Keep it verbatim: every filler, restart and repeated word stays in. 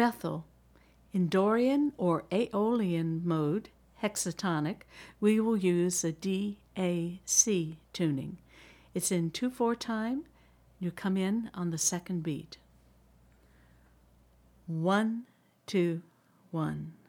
Bethel. In Dorian or Aeolian mode, hexatonic, we will use a D A C tuning. It's in two four time. You come in on the second beat. One, two, one.